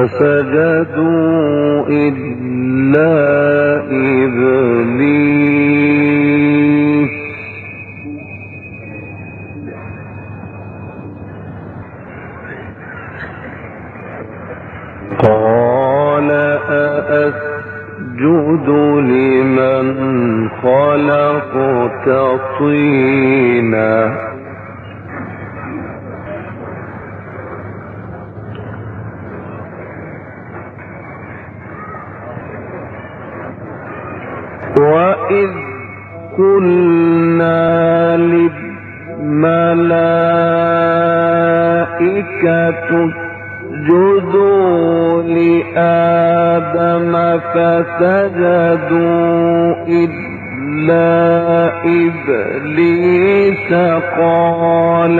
فسجدوا إلا إبليس قال أأسجد لمن خلقت طينا وإذ قلنا للملائكة اسجدوا لآدم فسجدوا إلا إبليس قال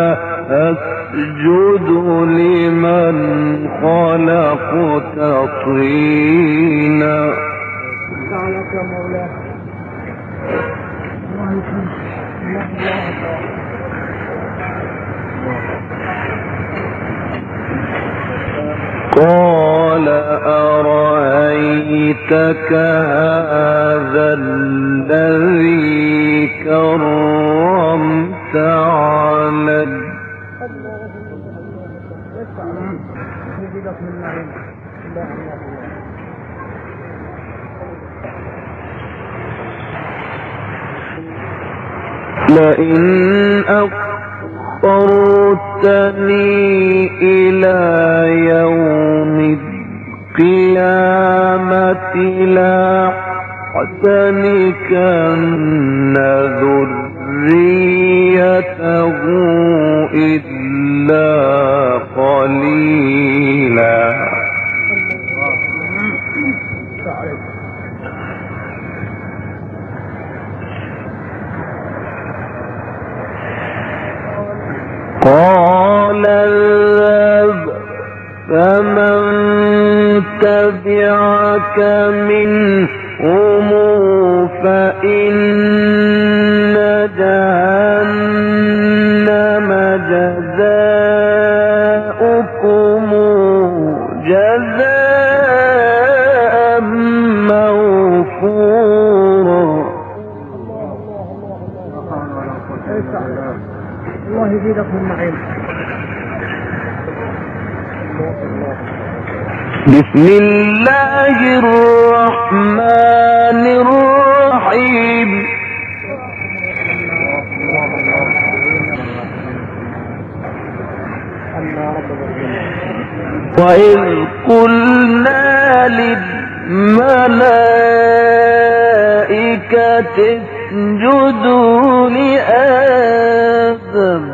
أسجد لمن خلقت طينا قال أرأيتك هذا الذي كرمت علي لئن أخرتني إلى يوم القيامة لأحتنكن ذريته إلا قليلا قال اذهب فمن تبعك منهم فإن جهنم جزاؤكم جزاء موفورا. الله يزيدكم النعيم. بسم الله الرحمن الرحيم. وإذ قلنا للملائكة اسجدوا لآدم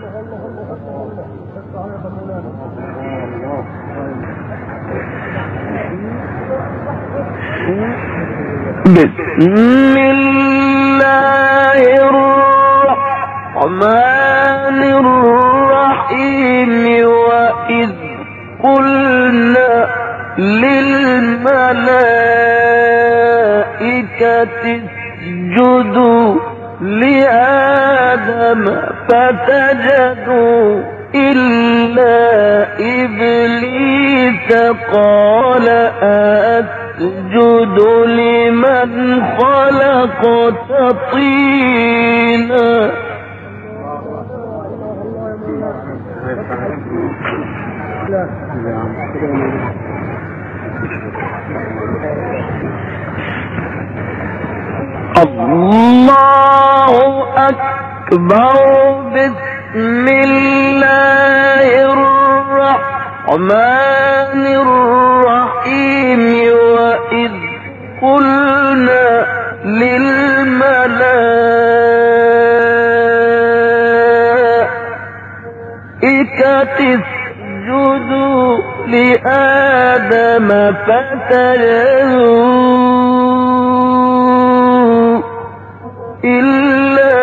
بسم الله الرحمن الرحيم. وإذ قلنا للملائكة اسجدوا لآدم فسجدوا إلا إبليس قال أسجد لمن خلقت طينا الله أكبر. بسم الله الرحمن الرحيم. وإذ قلنا للملائكة اسجدوا لآدم فسجدوا إلا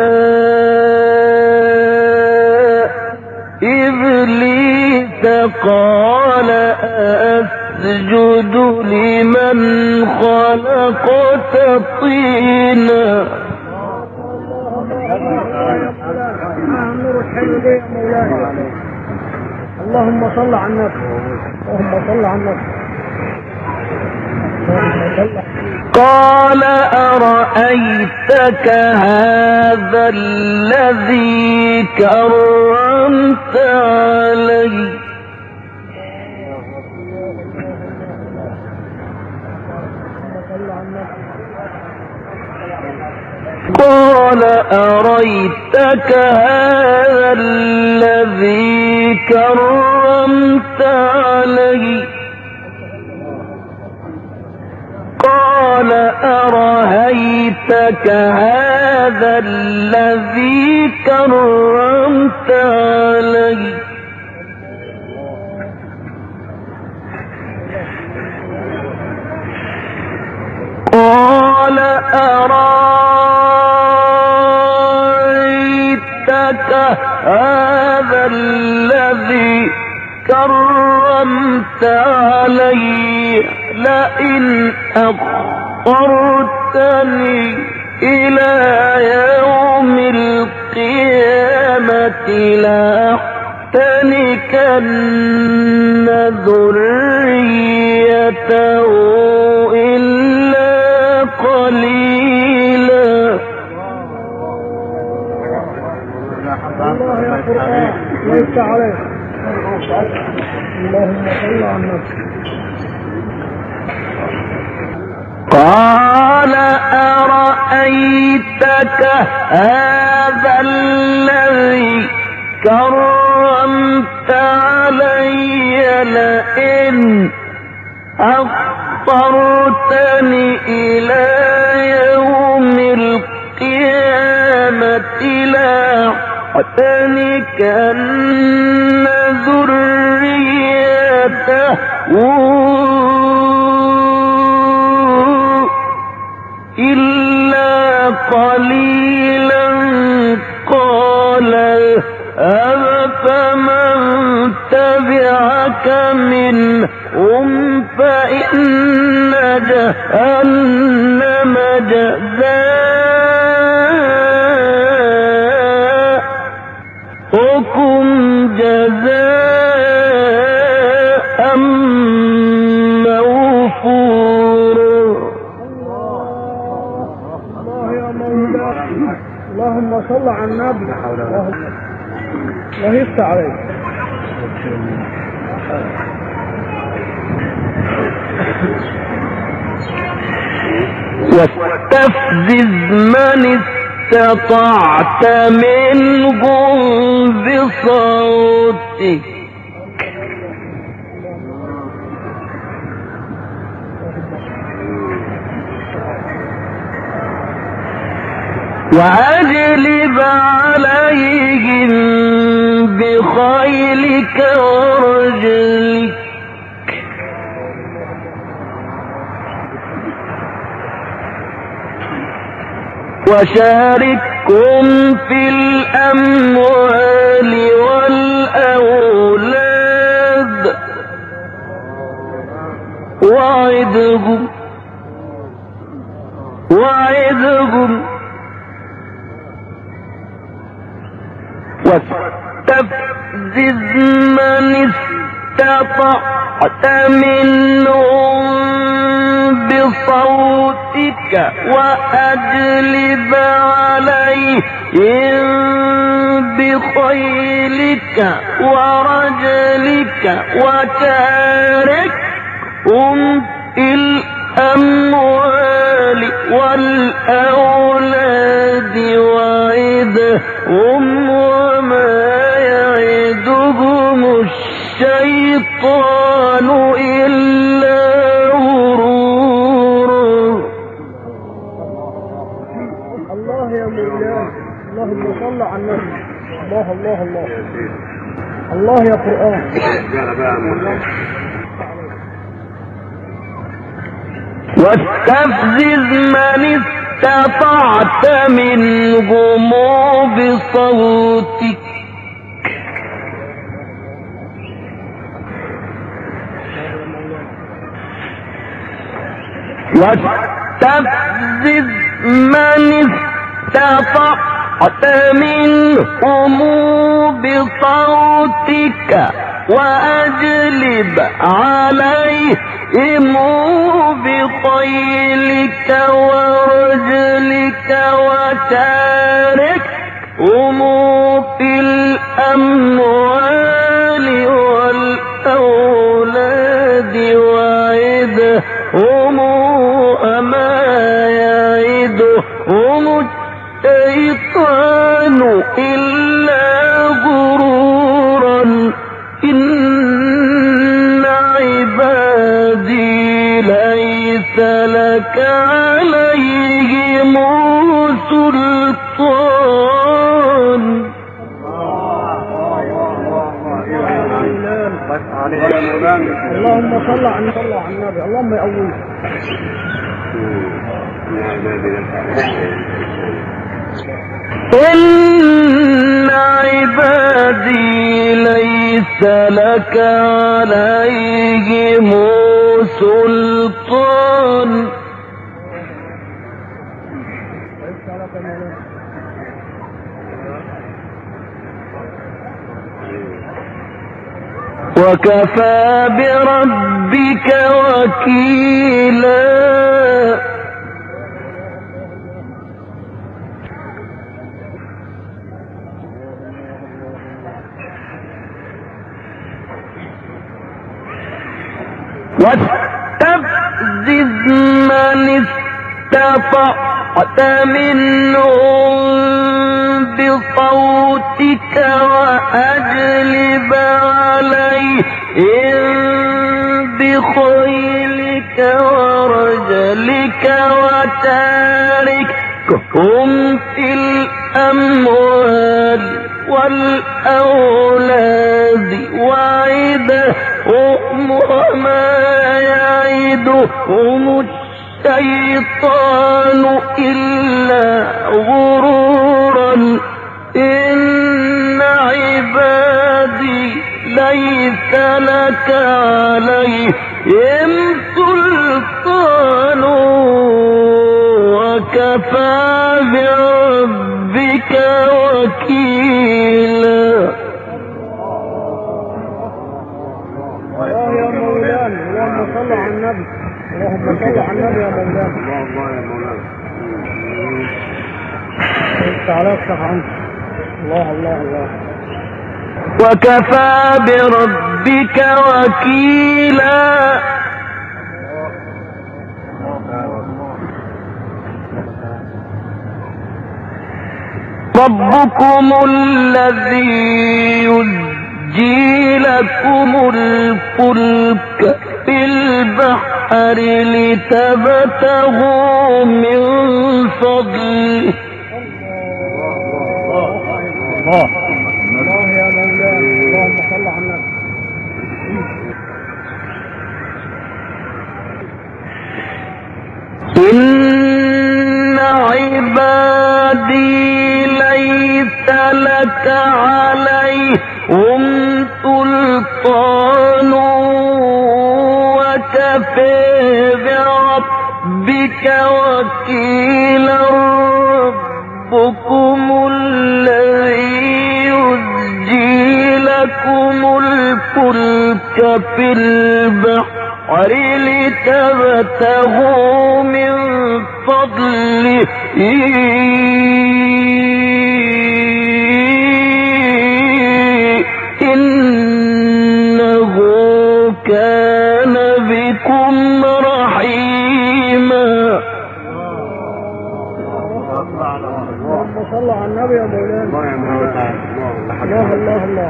إبليس قال أسجد لمن خلقت طينا اللهم صل على النبي. اللهم صل على النبي. قال أرأيتك هذا الذي كرمت علي قال أرأيتك هذا الذي كرمت علي قال أرأيتك هذا الذي كرمت علي قال أرأيتك هذا الذي كرمت علي لئن أخرتني إلى يوم القيامة لأحتنكن ذريته إلا قليلا. الله يا قرآن ليس عليك. اللهم صل على النبي. قال أرأيتك هذا الذي كرمت علي لئن أخرتني إلى يوم القيامة لأحتنكن ذريته إلا قليلا. قال فمن تبعك منهم فإن جهنم جزاؤكم جزاء موفورا. اللهم صل على النبي. الله يفتح عليك. واستفزز من استطعت منهم بصوتك وأجلب عليهم بخيلك ورجلك وشاركهم في الأموال والأولاد وعدهم واستفزز من استطعت منهم بصوتك وأجلب عليهم بخيلك ورجلك وشاركهم في الأموال والأولاد وعدهم وما يعدهم الشيطان إلا غرورا. الله يا مولاي. اللهم صل على النبي. الله الله الله. الله يا قرآن. واستفزز من استطعت منهم بصوتك واستفزز من استطعت منهم بصوتك وأجلب عليهم بخيلك ورجلك وشاركهم في الأموال والأولاد وعدهم أما يعدهم الشيطان إلا غرورا إن عبادي ليس لك عليهم سلطان. اللهم صل على النبي. اللهم يقويك. إن عبادي ليس لك عليهم سلطان. وكفى بربك وكيلا. واستفزز من استطعت منهم بصوتك وأجلب عليهم بخيلك ورجلك وشاركهم في الأموال والأولاد وعدهم وما يعدهم الشيطان إلا غرورا إن عبادي ليس لك عليهم سلطان وكفى بربك وكيلا. يا مولانا اللهم صل على النبي. اللهم صل على النبي يا مولانا. الله يا مولانا. انت على افتح عنك. الله الله الله. وكفى بربك وكيلا. ربكم الذي يزجي لكم الفلك في البحر لتبتغوا من فضله. الله يا مولانا. اللهم صل على النبي. إن عبادي ليس لك عليهم سلطان وكفى بربك وكيلا. ربكم الذي يزجي لكم الفلك في البحر لتبتغوا من فضله إنه كان بكم رحيما. اللهم صل على النبي يا مولانا. الله الله الله.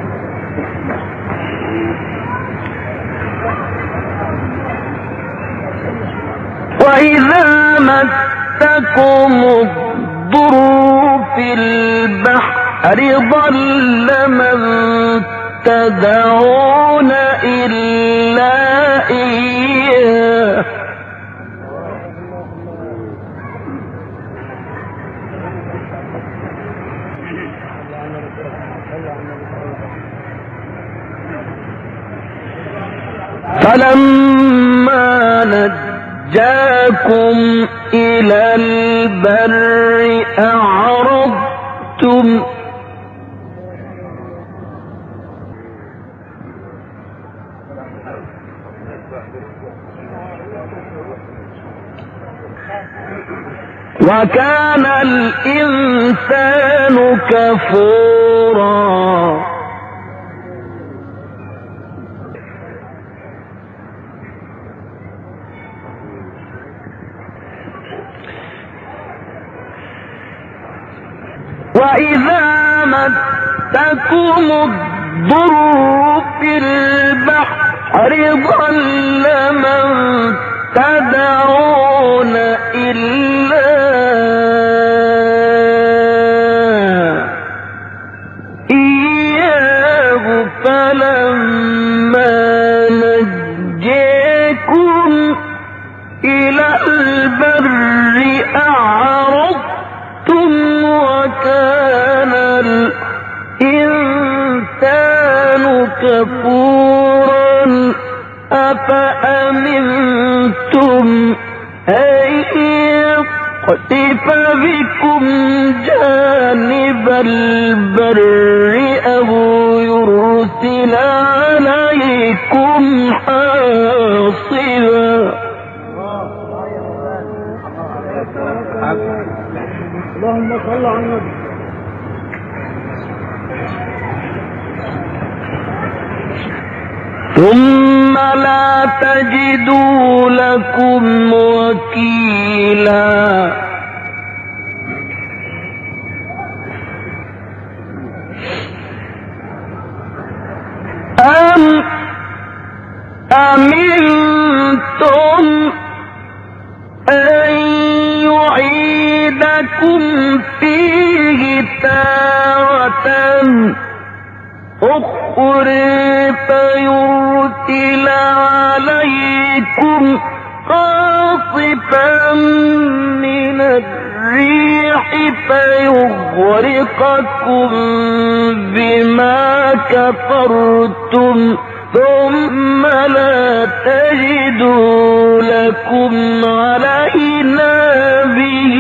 وإذا مسكم الضر في البحر ضل من تدعون إلا إياه فلما نجاكم إلى البر أعرضتم وكان الإنسان كفورا وإذا مسكم الضر في البحر ضل من تدعون إلا إياه فلما نجيكم إلى البر أعرضتم وكان الإنسان كفورا أفأمنتم أن يخسف بكم جانب البر أو يرسل عليكم حاصبا اللهم صل على النبي. ثم لا تجدوا لكم وكيلا أم أمنتم أن يعيدكم فيه تارة أخرى فيرسل عليكم قاصفا من الريح فيغرقكم بما كفرتم ثم لا تجدوا لكم علينا به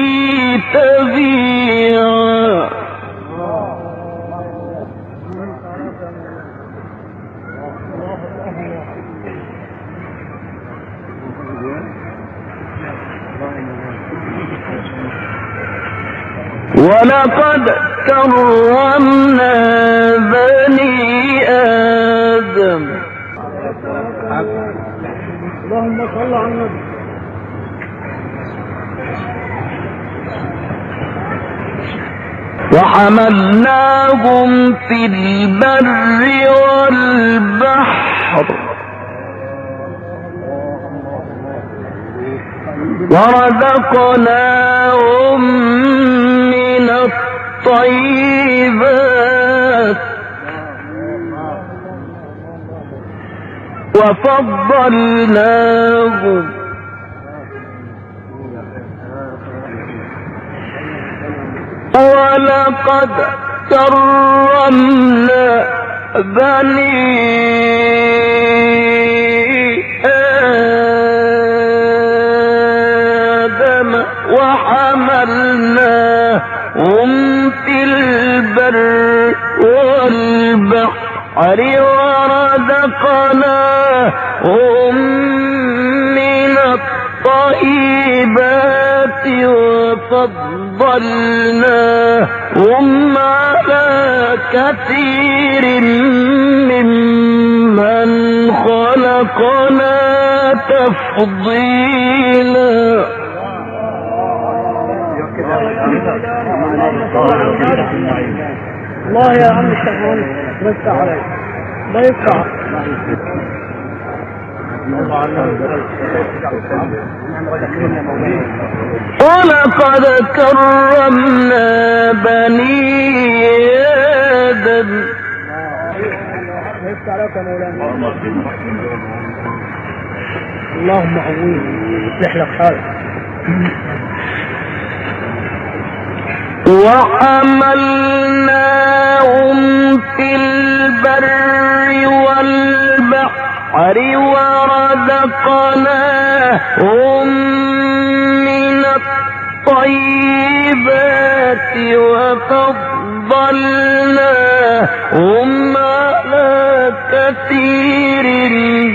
تبيعا ولقد كرمنا بني آدم اللهم صل على النبي. وحملناهم في البر والبحر ورزقناهم من الطيبات وفضلناهم ولقد كرمنا بني آدم وحملناهم في البر والبحر ورزقناهم من الطيبات وفضلناهم على كثير ممن خلقنا تفضيلا. الله يا عم الشغال ما يفتح عليك ما يفتح. ولقد كرمنا بني آدم يفتح عليك يا مولانا. اللهم قويه يصلح لك حالك. وحملناهم في البر والبحر ورزقناهم من الطيبات وفضلناهم على كثير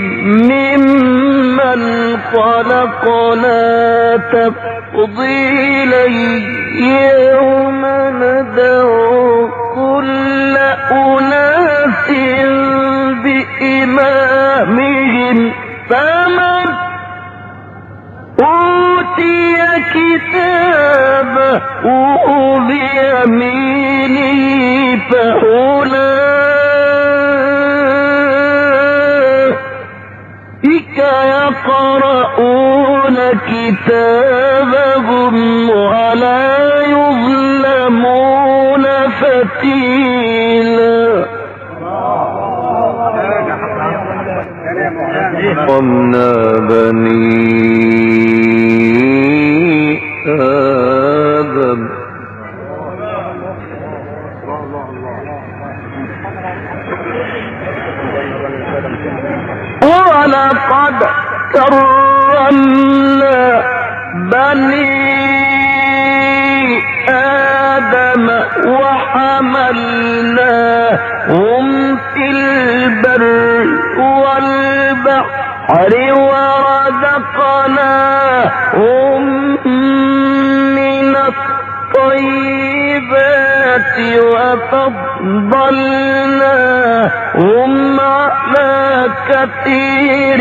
تفضيلا يوم ندعو كل أناس بإمامهم فمن أوتي كتابه بيمينه فأولئك يقرؤون كتابهم ولا يظلمون فتيلا. قمنا بني آدم ولقد كرمنا بني آدم وحملناهم في البر والبحر ورزقناهم من الطيبات وفضلناهم على كثير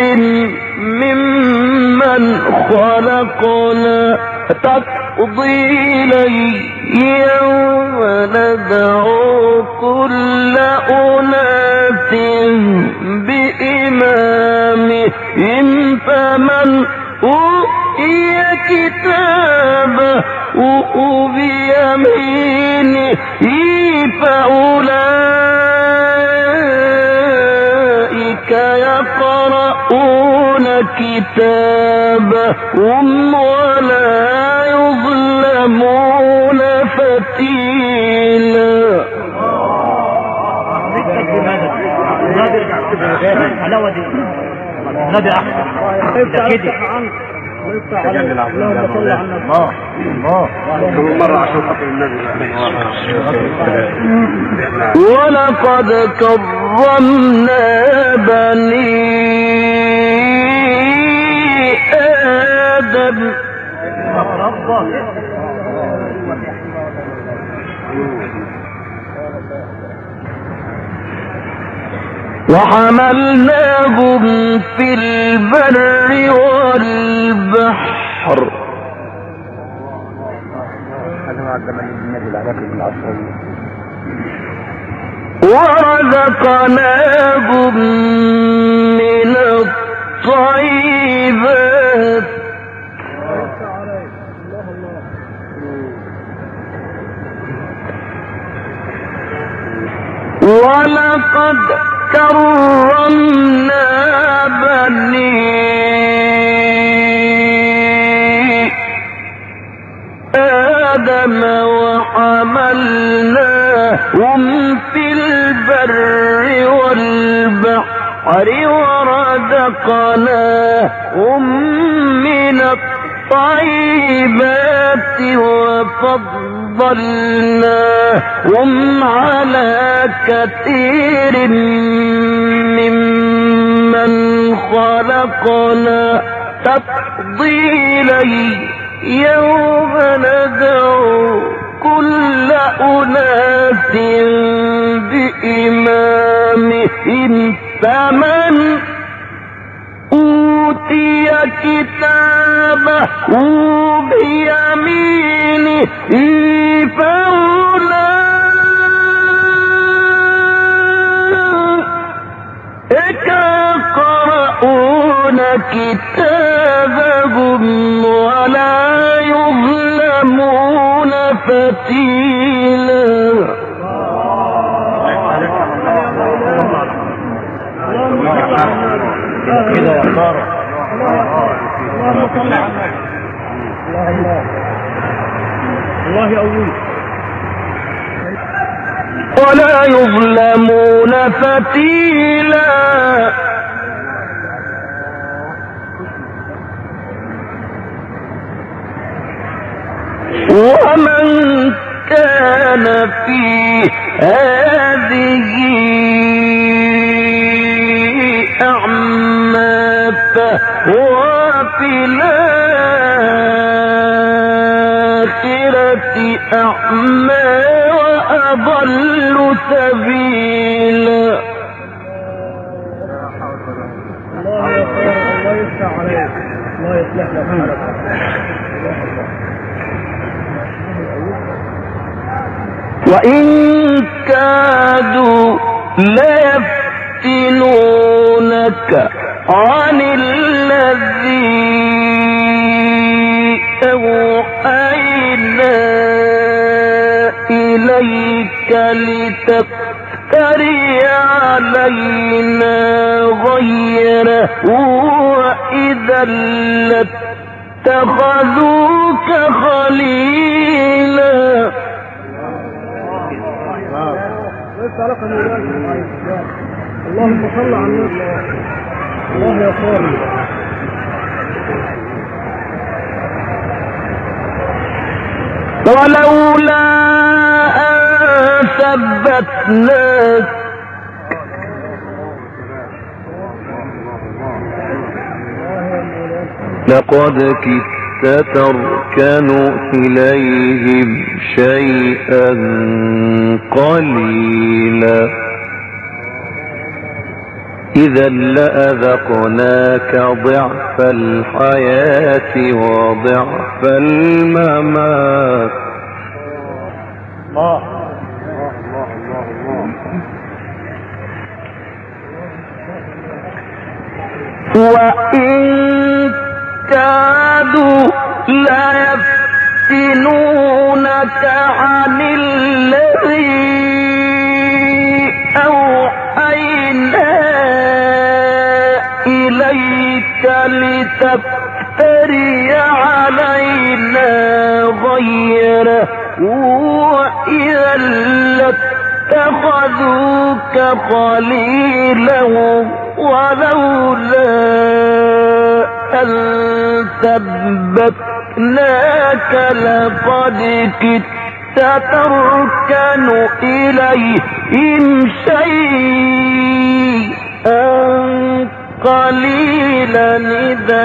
ممن خلقنا تفضيلا يوم ندعو كل أناس بإمامهم فمن أوتي كتابه بيمينه فأولئك يقرؤون كتابهم ولا يظلمون فتيلا. الحلاوة دي نادي أحسن ده كده اللهم صل على النبي. كل مرة عشان خاطر النبي. ولقد كرمنا بني آدم وحملناهم في البر والبحر ورزقناهم من الطيبات ولقد كرمنا بني آدم وحملناهم في البر والبحر ورزقناهم من الطيبات وفضلناهم على كثير ممن خلقنا تفضيلا يوم ندعو كل أناس بإمامهم فمن أوتي كتابه بيمينه فأولئك يقرؤون كتابهم ولا يظلمون فتيلا. كده يا سارة. اللهم صل على النبي. الله يقويك. ولا يظلمون فتيلا. ومن كان في هذه أعمى فهو في أعمى وأضل سبيلا. الله يا خير، الله يفتح عليك، الله يصلح لك حالك. وإن كادوا ليفتنونك عن الذي أوحينا إليك لتفتري علينا غيره وإذا لاتخذوك خليلا. اللهم صل على النبي. الله يا صالح. ولولا أن ثبتناك لقد كدت تركن إليهم شيئا قليلا إذا لأذقناك ضعف الحياة وضعف الممات. وإن كادوا ليفتنونك عن الذي أوحينا إليك لتفتري علينا غيره وإذا لاتخذوك خليلا ولولا أن ثبتناك لقد كدت تركن إليهم شيئا قليلا إذا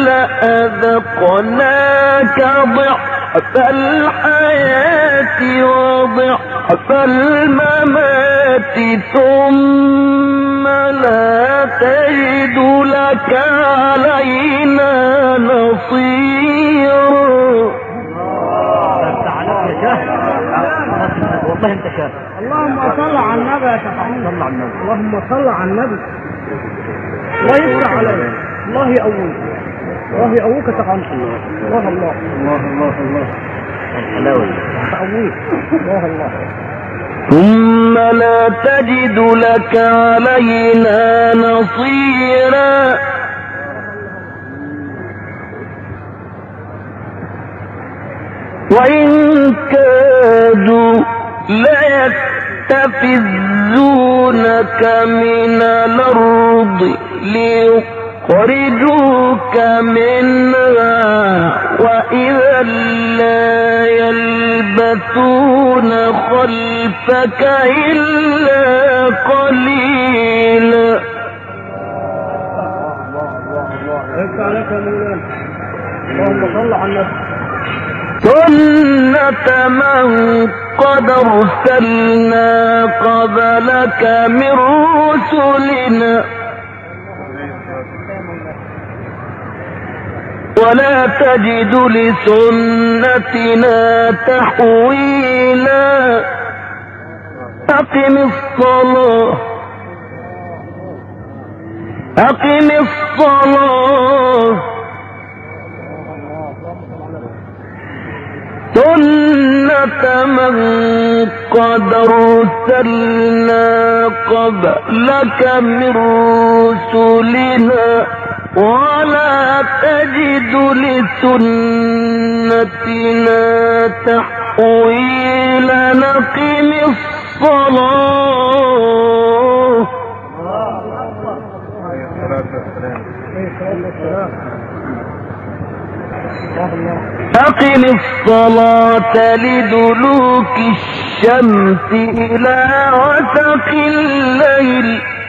لأذقناك ضعف الحياة وضعف الممات ثم لا تجد لك علينا نصيرا. والله انت شاهد. اللهم صل على النبي يا شيخ عمرو. صل على النبي. اللهم صل على النبي. الله يفتح عليك، الله يقويك، الله يقويك يا شيخ عمرو. الله الله الله الله الله حلاوه تقويك. الله الله. ثم لا تجد لك علينا نصيرا. وإن كادوا ليستفزونك من الأرض ليخرجوك منها وإذا لا يلبثون خلفك إلا قليلا. اللهم صل على النبي. سنة من قد أرسلنا قبلك من رسلنا ولا تجد لسنتنا تحويلا. أقم الصلاة أقم الصلاة سنة من قد أرسلنا قبلك من رسلنا ولا تجد لسنتنا تحويلا. أقم الصلاة أقم الصلاة لدلوك الشمس إلى غسق الليل